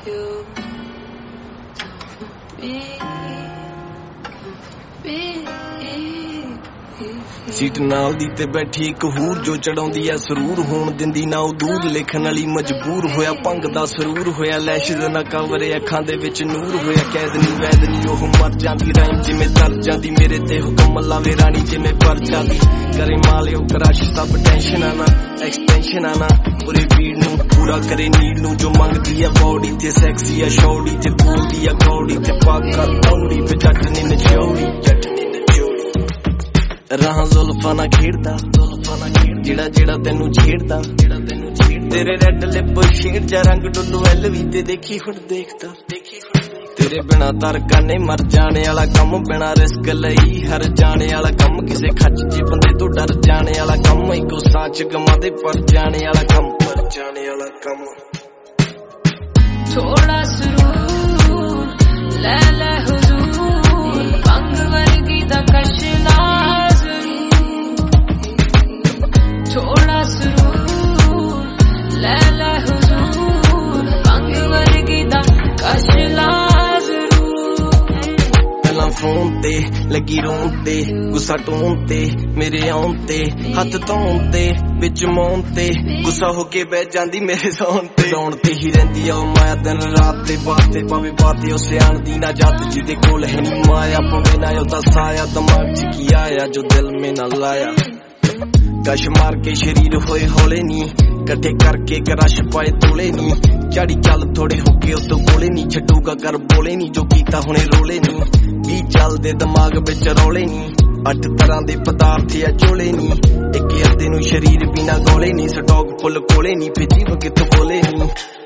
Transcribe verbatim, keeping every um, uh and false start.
seat नाल दी ते बैठी एक हूर जो चढ़ाउंदी ऐ सरूर होण दिंदी ना ओ दूर लिखण वाली मजबूर होया भंग दा सरूर होया लैशद ना कवरे अखां दे विच नूर होया कैदनी वैदनी ओह मर जांदी राइम जिवें तर जांदी मेरे ते हुकम लावे रानी जिवें पर जांदी करे मालियो क्रश सब टेंशन ना एक्सटेंशन ना पूरे भीड़ नूं पूरा करे नीड नूं जो मंगदी है बॉडी ते सेक्सी है शौड़ी ते बोलदी है गौड़ी ते पाका तौड़ी पे जट नी नचौड़ी जट नी राह जुल्फा ना खेड़दा जेड़ा जेड़ा तेनू छेड़दा तेरे रेड लिप शेड जा रंग डुल्लू एल वी ते देखी हुण देखदा तेरे बिना तरकाने मर जाने वाला कम बिना रिस्क लई हर जाने वाला कम किसे खच च बंदे तो डर जाने वाला कम इको साच गमा दे पर जाने वाला कम पर जाने वाला कम थोड़ा सुरूर ले ले हुजूर पंग वर्गी दा कशला थोड़ा सुरूर ले ले हुजूर पंग वर्गी दा कशला पहला फोन ते लगी रोन ते गुस्सा टोन ते मेरे आउन ते हथ धोन ते बिच मौन ते गुस्सा होके बह जांदी मेरे सौन ते रौन ते ही रहिंदी आ माया दिन रात ते बाते पावे बाते ओ सियाण दी ना जात जिदे कोल है नी माया पवे ना ओदा साया दिमाग च की आया जो दिल में ना लाया कश मार के शरीर होए हौले नी कट्ठे करके करश पाए तोले नी चाड़ी चल थोड़े होके उतो कोले नी छड्डूगा कर बोले नी जो कीता हुणे रोले नी भी चलदे दिमाग विच रौले नी अठ तरह दे पदार्थ या चोले नी एक अद्धे नू शरीर बिना गोले नी स्टॉक फुल कोले नी फिर जीव कित्थों बोले नी